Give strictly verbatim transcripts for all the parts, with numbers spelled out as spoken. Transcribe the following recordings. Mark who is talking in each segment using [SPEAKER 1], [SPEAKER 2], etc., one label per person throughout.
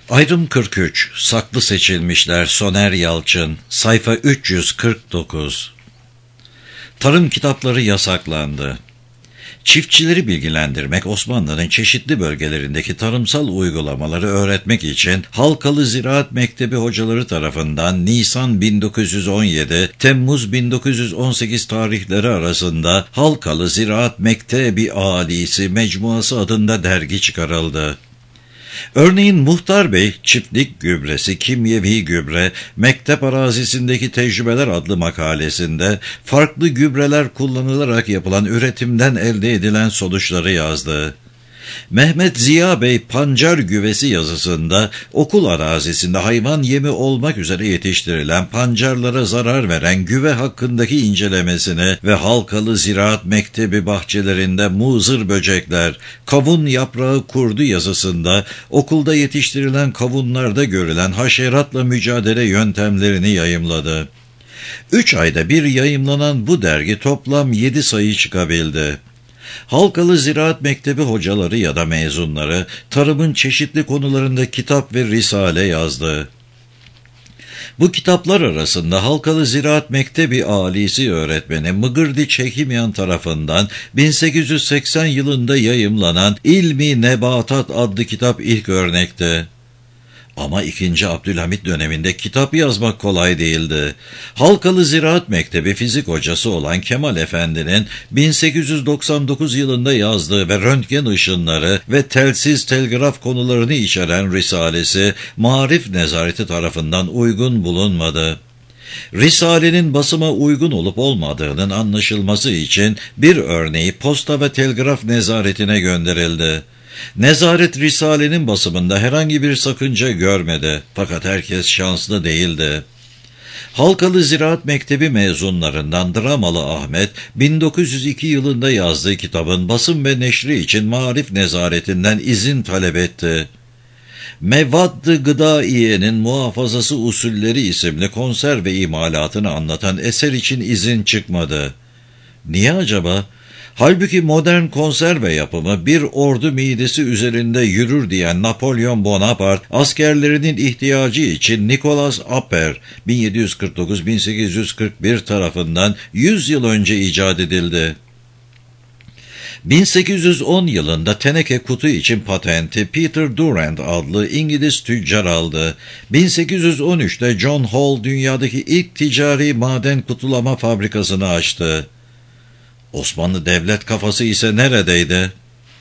[SPEAKER 1] Ayrım kırk üç, Saklı Seçilmişler, Soner Yalçın, sayfa üç yüz kırk dokuz. Tarım kitapları yasaklandı. Çiftçileri bilgilendirmek, Osmanlı'nın çeşitli bölgelerindeki tarımsal uygulamaları öğretmek için Halkalı Ziraat Mektebi hocaları tarafından Nisan bin dokuz yüz on yedi, Temmuz bin dokuz yüz on sekiz tarihleri arasında Halkalı Ziraat Mektebi Alisi Mecmuası adında dergi çıkarıldı. Örneğin Muhtar Bey, Çiftlik Gübresi, Kimyevi Gübre, Mektep Arazisindeki Tecrübeler adlı makalesinde farklı gübreler kullanılarak yapılan üretimden elde edilen sonuçları yazdı. Mehmet Ziya Bey, Pancar Güvesi yazısında okul arazisinde hayvan yemi olmak üzere yetiştirilen pancarlara zarar veren güve hakkındaki incelemesini ve Halkalı Ziraat Mektebi bahçelerinde muzır böcekler, kavun yaprağı kurdu yazısında okulda yetiştirilen kavunlarda görülen haşeratla mücadele yöntemlerini yayımladı. Üç ayda bir yayımlanan bu dergi toplam yedi sayı çıkabildi. Halkalı Ziraat Mektebi hocaları ya da mezunları tarımın çeşitli konularında kitap ve risale yazdı. Bu kitaplar arasında Halkalı Ziraat Mektebi Alisi öğretmeni Mıgırdi Çekimyan tarafından bin sekiz yüz seksen yılında yayımlanan İlmi Nebatat adlı kitap ilk örnekti. Ama ikinci. Abdülhamit döneminde kitap yazmak kolay değildi. Halkalı Ziraat Mektebi fizik hocası olan Kemal Efendi'nin bin sekiz yüz doksan dokuz yılında yazdığı ve röntgen ışınları ve telsiz telgraf konularını içeren risalesi Maarif Nezareti tarafından uygun bulunmadı. Risalenin basıma uygun olup olmadığının anlaşılması için bir örneği Posta ve Telgraf Nezaretine gönderildi. Nezaret Risale'nin basımında herhangi bir sakınca görmedi, fakat herkes şanslı değildi. Halkalı Ziraat Mektebi mezunlarından Dramalı Ahmet, bin dokuz yüz iki yılında yazdığı kitabın basım ve neşri için Maarif Nezaretinden izin talep etti. Mevad-ı Gıdaiye'nin Muhafazası Usulleri isimli konserve imalatını anlatan eser için izin çıkmadı. Niye acaba? Halbuki modern konserve yapımı bir ordu midesi üzerinde yürür diyen Napolyon Bonaparte, askerlerinin ihtiyacı için Nicolas Appert bin yedi yüz kırk dokuz bin sekiz yüz kırk bir tarafından yüz yıl önce icat edildi. bin sekiz yüz on yılında teneke kutu için patenti Peter Durand adlı İngiliz tüccar aldı. bin sekiz yüz on üçte John Hall dünyadaki ilk ticari maden kutulama fabrikasını açtı. Osmanlı devlet kafası ise neredeydi?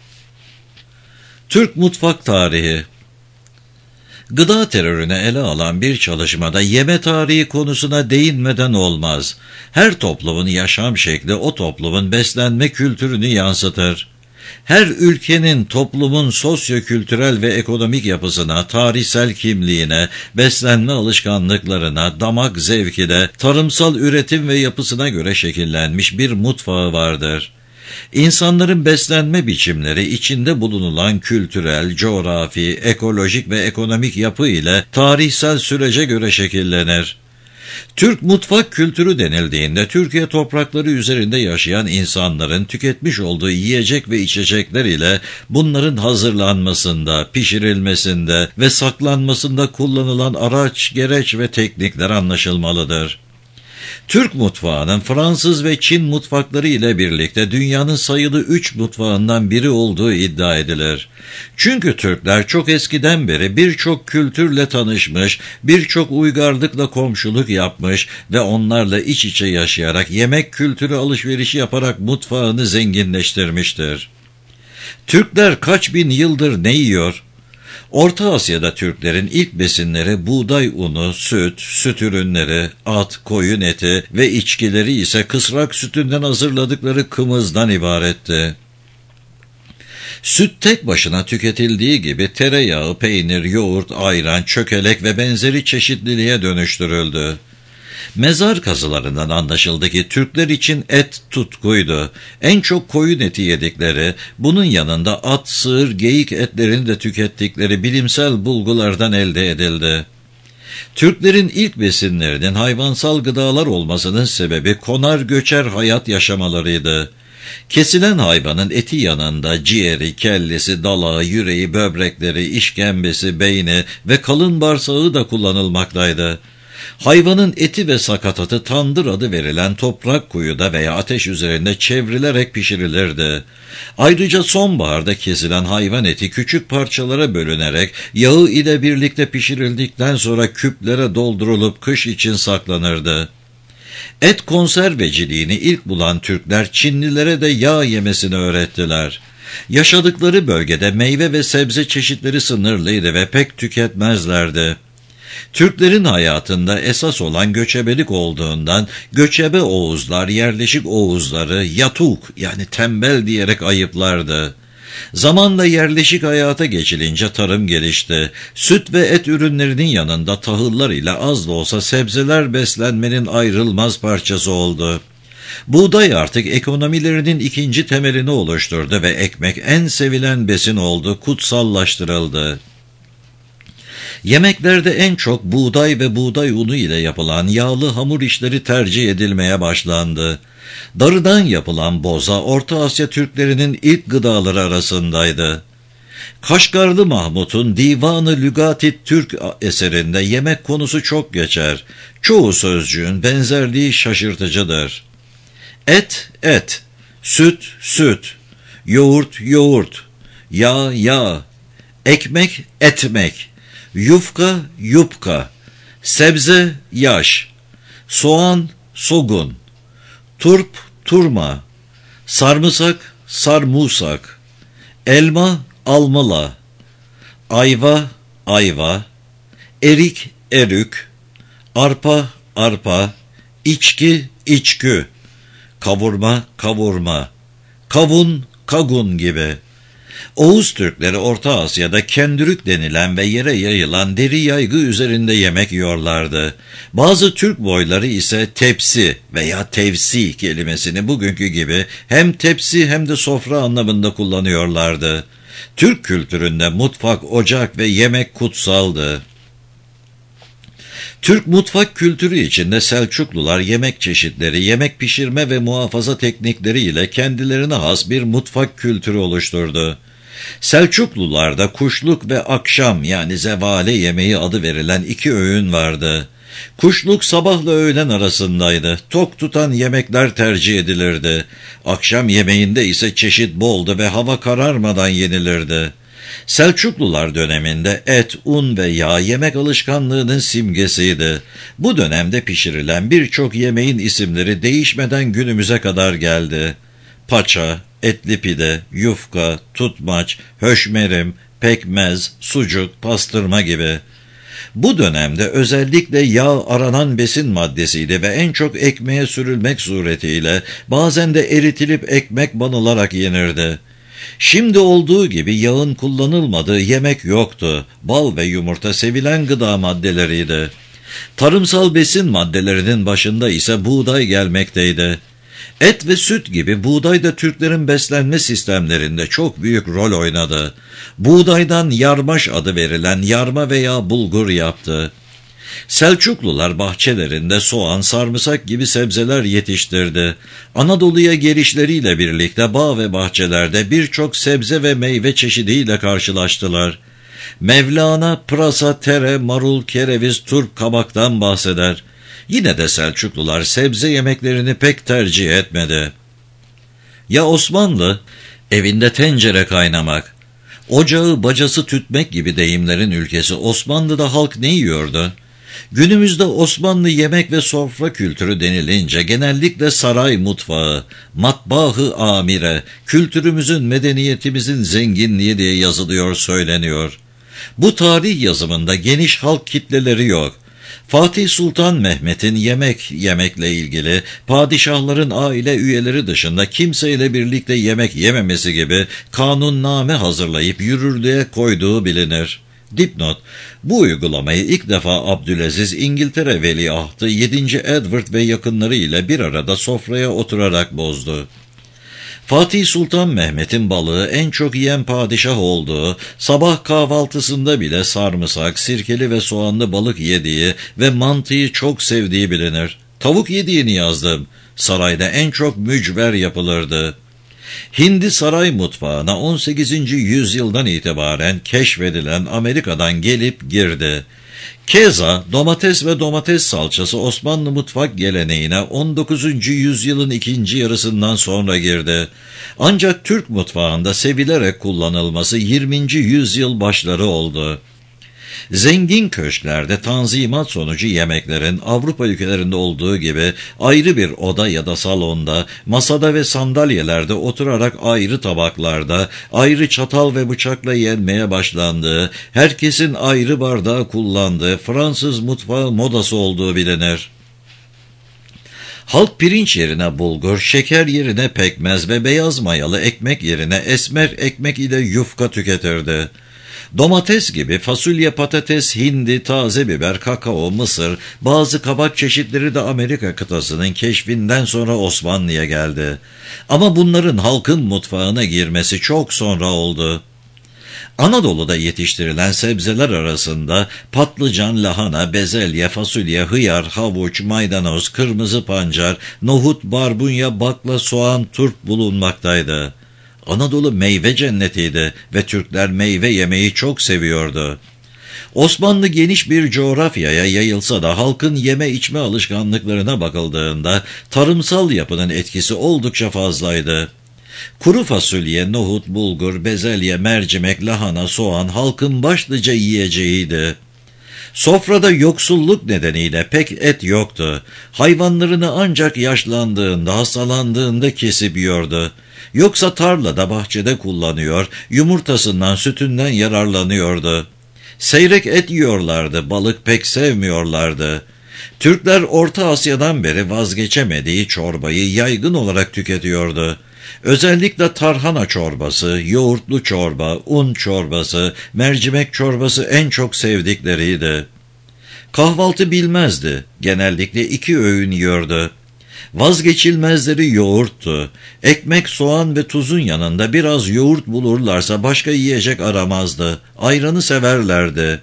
[SPEAKER 1] Türk mutfak tarihi. Gıda terörüne ele alan bir çalışmada yeme tarihi konusuna değinmeden olmaz. Her toplumun yaşam şekli o toplumun beslenme kültürünü yansıtır. Her ülkenin toplumun sosyo-kültürel ve ekonomik yapısına, tarihsel kimliğine, beslenme alışkanlıklarına, damak zevkine, tarımsal üretim ve yapısına göre şekillenmiş bir mutfağı vardır. İnsanların beslenme biçimleri içinde bulunulan kültürel, coğrafi, ekolojik ve ekonomik yapı ile tarihsel sürece göre şekillenir. Türk mutfak kültürü denildiğinde Türkiye toprakları üzerinde yaşayan insanların tüketmiş olduğu yiyecek ve içecekler ile bunların hazırlanmasında, pişirilmesinde ve saklanmasında kullanılan araç, gereç ve teknikler anlaşılmalıdır. Türk mutfağının Fransız ve Çin mutfakları ile birlikte dünyanın sayılı üç mutfağından biri olduğu iddia edilir. Çünkü Türkler çok eskiden beri birçok kültürle tanışmış, birçok uygarlıkla komşuluk yapmış ve onlarla iç içe yaşayarak yemek kültürü alışverişi yaparak mutfağını zenginleştirmiştir. Türkler kaç bin yıldır ne yiyor? Orta Asya'da Türklerin ilk besinleri buğday unu, süt, süt ürünleri, at, koyun eti ve içkileri ise kısrak sütünden hazırladıkları kımızdan ibaretti. Süt tek başına tüketildiği gibi tereyağı, peynir, yoğurt, ayran, çökelek ve benzeri çeşitliliğe dönüştürüldü. Mezar kazılarından anlaşıldı ki Türkler için et tutkuydu. En çok koyun eti yedikleri, bunun yanında at, sığır, geyik etlerini de tükettikleri bilimsel bulgulardan elde edildi. Türklerin ilk besinlerinin hayvansal gıdalar olmasının sebebi konar göçer hayat yaşamalarıydı. Kesilen hayvanın eti yanında ciğeri, kellesi, dalağı, yüreği, böbrekleri, işkembesi, beyni ve kalın bağırsağı da kullanılmaktaydı. Hayvanın eti ve sakatatı tandır adı verilen toprak kuyuda veya ateş üzerinde çevrilerek pişirilirdi. Ayrıca sonbaharda kesilen hayvan eti küçük parçalara bölünerek yağı ile birlikte pişirildikten sonra küplere doldurulup kış için saklanırdı. Et konserveciliğini ilk bulan Türkler Çinlilere de yağ yemesini öğrettiler. Yaşadıkları bölgede meyve ve sebze çeşitleri sınırlıydı ve pek tüketmezlerdi. Türklerin hayatında esas olan göçebelik olduğundan göçebe Oğuzlar yerleşik Oğuzları yatuk yani tembel diyerek ayıplardı. Zamanla yerleşik hayata geçilince tarım gelişti. Süt ve et ürünlerinin yanında tahıllar ile az da olsa sebzeler beslenmenin ayrılmaz parçası oldu. Buğday artık ekonomilerinin ikinci temelini oluşturdu ve ekmek en sevilen besin oldu, kutsallaştırıldı. Yemeklerde en çok buğday ve buğday unu ile yapılan yağlı hamur işleri tercih edilmeye başlandı. Darıdan yapılan boza Orta Asya Türklerinin ilk gıdaları arasındaydı. Kaşgarlı Mahmut'un Divan-ı Lügat-i Türk eserinde yemek konusu çok geçer. Çoğu sözcüğün benzerliği şaşırtıcıdır. Et, et, süt, süt, yoğurt, yoğurt, yağ, yağ, ekmek, etmek, yufka, yupka, sebze, yaş, soğan, sogun, turp, turma, sarımsak, sarmusak, elma, almala, ayva, ayva, erik, erük, arpa, arpa, içki, içkü, kavurma, kavurma, kavun, kagun gibi. Oğuz Türkleri Orta Asya'da kendürük denilen ve yere yayılan deri yaygı üzerinde yemek yiyorlardı. Bazı Türk boyları ise tepsi veya tevsi kelimesini bugünkü gibi hem tepsi hem de sofra anlamında kullanıyorlardı. Türk kültüründe mutfak, ocak ve yemek kutsaldı. Türk mutfak kültürü içinde Selçuklular yemek çeşitleri, yemek pişirme ve muhafaza teknikleri ile kendilerine has bir mutfak kültürü oluşturdu. Selçuklularda kuşluk ve akşam yani zevale yemeği adı verilen iki öğün vardı. Kuşluk sabahla öğlen arasındaydı. Tok tutan yemekler tercih edilirdi. Akşam yemeğinde ise çeşit boldu ve hava kararmadan yenilirdi. Selçuklular döneminde et, un ve yağ yemek alışkanlığının simgesiydi. Bu dönemde pişirilen birçok yemeğin isimleri değişmeden günümüze kadar geldi. Paça, etli pide, yufka, tutmaç, höşmerim, pekmez, sucuk, pastırma gibi. Bu dönemde özellikle yağ aranan besin maddesiydi ve en çok ekmeğe sürülmek suretiyle bazen de eritilip ekmek banılarak yenirdi. Şimdi olduğu gibi yağın kullanılmadığı yemek yoktu. Bal ve yumurta sevilen gıda maddeleriydi. Tarımsal besin maddelerinin başında ise buğday gelmekteydi. Et ve süt gibi buğday da Türklerin beslenme sistemlerinde çok büyük rol oynadı. Buğdaydan yarmaş adı verilen yarma veya bulgur yaptı. Selçuklular bahçelerinde soğan, sarımsak gibi sebzeler yetiştirdi. Anadolu'ya gelişleriyle birlikte bağ ve bahçelerde birçok sebze ve meyve çeşidiyle karşılaştılar. Mevlana, pırasa, tere, marul, kereviz, turp, kabaktan bahseder. Yine de Selçuklular sebze yemeklerini pek tercih etmedi. Ya Osmanlı, evinde tencere kaynamak, ocağı bacası tütmek gibi deyimlerin ülkesi Osmanlı'da halk ne yiyordu? Günümüzde Osmanlı yemek ve sofra kültürü denilince genellikle saray mutfağı, matbahı amire, kültürümüzün, medeniyetimizin zenginliği diye yazılıyor, söyleniyor. Bu tarih yazımında geniş halk kitleleri yok. Fatih Sultan Mehmet'in yemek yemekle ilgili padişahların aile üyeleri dışında kimseyle birlikte yemek yememesi gibi kanunname hazırlayıp yürürlüğe koyduğu bilinir. Dipnot: bu uygulamayı ilk defa Abdülaziz İngiltere Veliahtı yedinci Edward ve yakınları ile bir arada sofraya oturarak bozdu. Fatih Sultan Mehmet'in balığı en çok yiyen padişah olduğu, sabah kahvaltısında bile sarımsak, sirkeli ve soğanlı balık yediği ve mantıyı çok sevdiği bilinir. Tavuk yediğini yazdım. Sarayda en çok mücver yapılırdı. Hindi saray mutfağına on sekizinci yüzyıldan itibaren keşfedilen Amerika'dan gelip girdi. Keza domates ve domates salçası Osmanlı mutfak geleneğine on dokuzuncu yüzyılın ikinci yarısından sonra girdi. Ancak Türk mutfağında sevilerek kullanılması yirminci yüzyıl başları oldu. Zengin köşklerde tanzimat sonucu yemeklerin Avrupa ülkelerinde olduğu gibi ayrı bir oda ya da salonda, masada ve sandalyelerde oturarak ayrı tabaklarda, ayrı çatal ve bıçakla yenmeye başlandığı, herkesin ayrı bardağı kullandığı Fransız mutfağı modası olduğu bilinir. Halk pirinç yerine bulgur, şeker yerine pekmez ve beyaz mayalı ekmek yerine esmer ekmek ile yufka tüketirdi. Domates gibi fasulye, patates, hindi, taze biber, kakao, mısır, bazı kabak çeşitleri de Amerika kıtasının keşfinden sonra Osmanlı'ya geldi. Ama bunların halkın mutfağına girmesi çok sonra oldu. Anadolu'da yetiştirilen sebzeler arasında patlıcan, lahana, bezelye, fasulye, hıyar, havuç, maydanoz, kırmızı pancar, nohut, barbunya, bakla, soğan, turp bulunmaktaydı. Anadolu meyve cennetiydi ve Türkler meyve yemeyi çok seviyordu. Osmanlı geniş bir coğrafyaya yayılsa da halkın yeme içme alışkanlıklarına bakıldığında tarımsal yapının etkisi oldukça fazlaydı. Kuru fasulye, nohut, bulgur, bezelye, mercimek, lahana, soğan halkın başlıca yiyeceğiydi. Sofrada yoksulluk nedeniyle pek et yoktu. Hayvanlarını ancak yaşlandığında, hastalandığında kesip yiyordu. Yoksa tarlada, bahçede kullanıyor, yumurtasından, sütünden yararlanıyordu. Seyrek et yiyorlardı, balık pek sevmiyorlardı. Türkler Orta Asya'dan beri vazgeçemediği çorbayı yaygın olarak tüketiyordu. Özellikle tarhana çorbası, yoğurtlu çorba, un çorbası, mercimek çorbası en çok sevdikleriydi. Kahvaltı bilmezdi, genellikle iki öğün yiyordu. Vazgeçilmezleri yoğurttu. Ekmek, soğan ve tuzun yanında biraz yoğurt bulurlarsa başka yiyecek aramazdı. Ayranı severlerdi.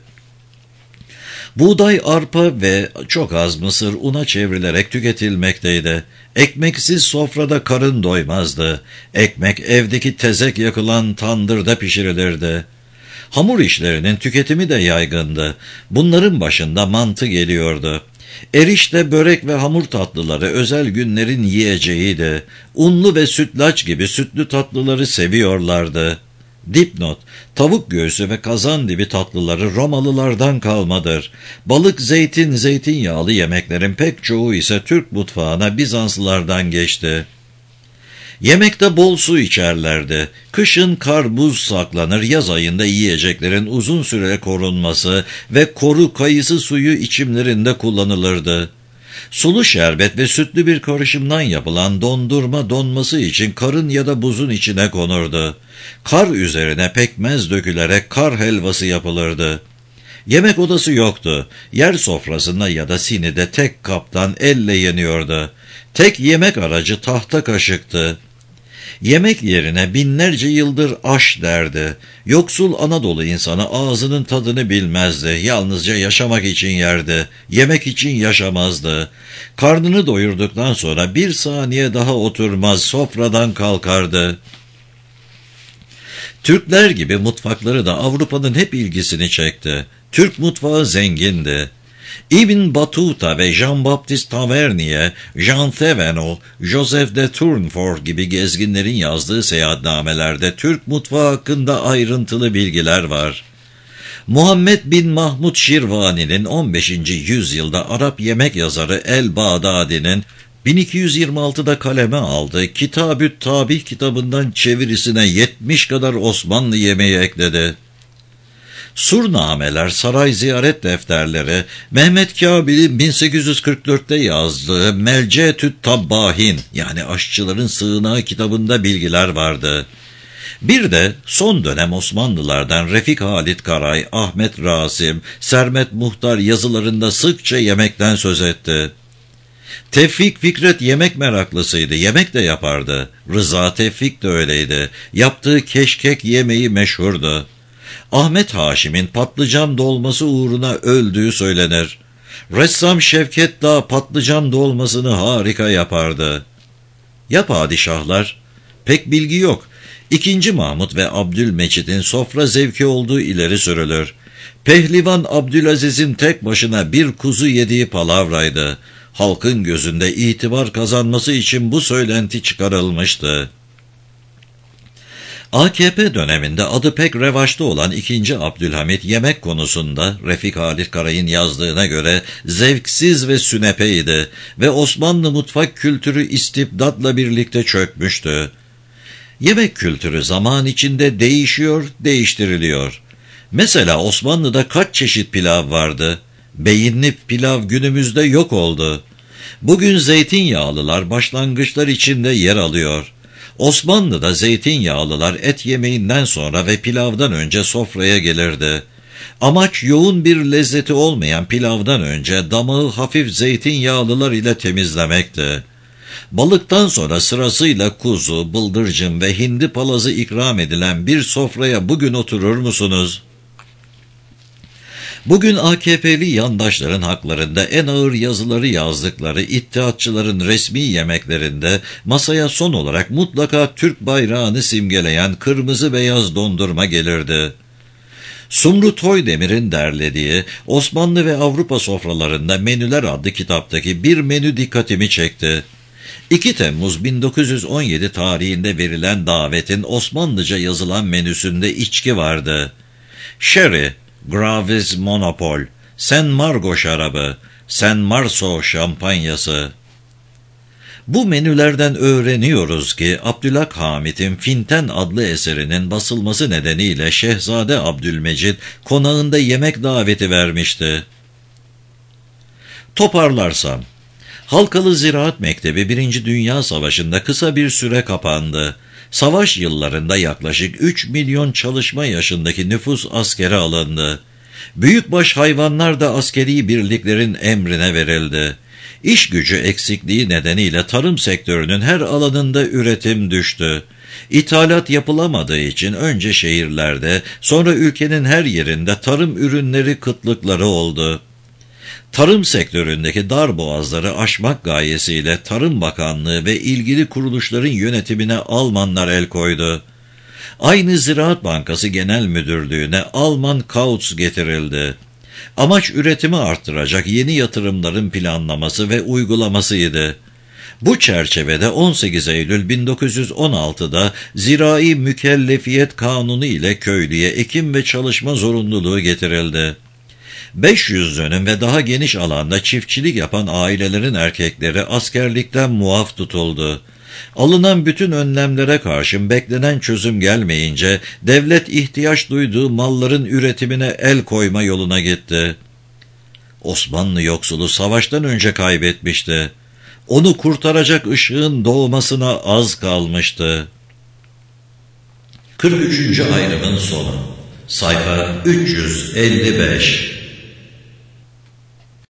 [SPEAKER 1] Buğday, arpa ve çok az mısır una çevrilerek tüketilmekteydi. Ekmeksiz sofrada karın doymazdı. Ekmek evdeki tezek yakılan tandırda pişirilirdi. Hamur işlerinin tüketimi de yaygındı. Bunların başında mantı geliyordu. Erişte, börek ve hamur tatlıları özel günlerin yiyeceğiydi. Unlu ve sütlaç gibi sütlü tatlıları seviyorlardı. Dipnot, tavuk göğsü ve kazandibi tatlıları Romalılardan kalmadır. Balık, zeytin, zeytinyağlı yemeklerin pek çoğu ise Türk mutfağına Bizanslılardan geçti. Yemekte bol su içerlerdi. Kışın kar, buz saklanır, yaz ayında yiyeceklerin uzun süre korunması ve koru kayısı suyu içimlerinde kullanılırdı. Sulu şerbet ve sütlü bir karışımdan yapılan dondurma donması için karın ya da buzun içine konurdu. Kar üzerine pekmez dökülerek kar helvası yapılırdı. Yemek odası yoktu. Yer sofrasında ya da sinide tek kaptan elle yeniyordu. Tek yemek aracı tahta kaşıktı. Yemek yerine binlerce yıldır aş derdi. Yoksul Anadolu insanı ağzının tadını bilmezdi. Yalnızca yaşamak için yerdi. Yemek için yaşamazdı. Karnını doyurduktan sonra bir saniye daha oturmaz, sofradan kalkardı. Türkler gibi mutfakları da Avrupa'nın hep ilgisini çekti. Türk mutfağı zengindi. İbn Battuta ve Jean-Baptiste Tavernier, Jean Thévenot, Joseph de Tournefort gibi gezginlerin yazdığı seyahatnamelerde Türk mutfağı hakkında ayrıntılı bilgiler var. Muhammed bin Mahmud Şirvani'nin on beşinci yüzyılda Arap yemek yazarı El-Bağdadi'nin bin iki yüz yirmi altıda kaleme aldığı Kitab-ı Tabih kitabından çevirisine yetmiş kadar Osmanlı yemeği ekledi. Surnameler, saray ziyaret defterleri, Mehmet Kâbil'in bin sekiz yüz kırk dörtte yazdığı Melcetü't Tabbahin yani aşçıların sığınağı kitabında bilgiler vardı. Bir de son dönem Osmanlılardan Refik Halit Karay, Ahmet Rasim, Sermet Muhtar yazılarında sıkça yemekten söz etti. Tevfik Fikret yemek meraklısıydı, yemek de yapardı. Rıza Tevfik de öyleydi. Yaptığı keşkek yemeği meşhurdu. Ahmet Haşim'in patlıcan dolması uğruna öldüğü söylenir. Ressam Şevket Dağ patlıcan dolmasını harika yapardı. Ya padişahlar? Pek bilgi yok. İkinci Mahmud ve Abdülmecid'in sofra zevki olduğu ileri sürülür. Pehlivan Abdülaziz'in tek başına bir kuzu yediği palavraydı. Halkın gözünde itibar kazanması için bu söylenti çıkarılmıştı. A K P döneminde adı pek revaçta olan ikinci Abdülhamit yemek konusunda Refik Halit Karay'ın yazdığına göre zevksiz ve sünepeydi ve Osmanlı mutfak kültürü istibdatla birlikte çökmüştü. Yemek kültürü zaman içinde değişiyor, değiştiriliyor. Mesela Osmanlı'da kaç çeşit pilav vardı? Beyinli pilav günümüzde yok oldu. Bugün zeytinyağlılar başlangıçlar içinde yer alıyor. Osmanlı'da zeytinyağlılar et yemeğinden sonra ve pilavdan önce sofraya gelirdi. Amaç yoğun bir lezzeti olmayan pilavdan önce damağı hafif zeytinyağlılar ile temizlemekti. Balıktan sonra sırasıyla kuzu, bıldırcın ve hindi palazı ikram edilen bir sofraya bugün oturur musunuz? Bugün A K P'li yandaşların haklarında en ağır yazıları yazdıkları İttihatçıların resmi yemeklerinde masaya son olarak mutlaka Türk bayrağını simgeleyen kırmızı beyaz dondurma gelirdi. Sumru Toydemir'in derlediği Osmanlı ve Avrupa Sofralarında Menüler adlı kitaptaki bir menü dikkatimi çekti. iki Temmuz bin dokuz yüz on yedi tarihinde verilen davetin Osmanlıca yazılan menüsünde içki vardı. Sherry, Gravis Monopol, Saint Margot şarabı, Saint Marceau şampanyası. Bu menülerden öğreniyoruz ki Abdülhak Hamit'in Finten adlı eserinin basılması nedeniyle Şehzade Abdülmecid konağında yemek daveti vermişti. Toparlarsam, Halkalı Ziraat Mektebi Birinci Dünya Savaşı'nda kısa bir süre kapandı. Savaş yıllarında yaklaşık üç milyon çalışma yaşındaki nüfus askere alındı. Büyükbaş hayvanlar da askeri birliklerin emrine verildi. İş gücü eksikliği nedeniyle tarım sektörünün her alanında üretim düştü. İthalat yapılamadığı için önce şehirlerde, sonra ülkenin her yerinde tarım ürünleri kıtlıkları oldu. Tarım sektöründeki darboğazları aşmak gayesiyle Tarım Bakanlığı ve ilgili kuruluşların yönetimine Almanlar el koydu. Aynı Ziraat Bankası Genel Müdürlüğü'ne Alman Kauts getirildi. Amaç üretimi arttıracak yeni yatırımların planlaması ve uygulamasıydı. Bu çerçevede on sekiz Eylül bin dokuz yüz on altıda Zirai Mükellefiyet Kanunu ile köylüye ekim ve çalışma zorunluluğu getirildi. beş yüz dönüm ve daha geniş alanda çiftçilik yapan ailelerin erkekleri askerlikten muaf tutuldu. Alınan bütün önlemlere karşın beklenen çözüm gelmeyince devlet ihtiyaç duyduğu malların üretimine el koyma yoluna gitti. Osmanlı yoksulu savaştan önce kaybetmişti. Onu kurtaracak ışığın doğmasına az kalmıştı. kırk üçüncü ayrımın sonu. Sayfa üç yüz elli beş.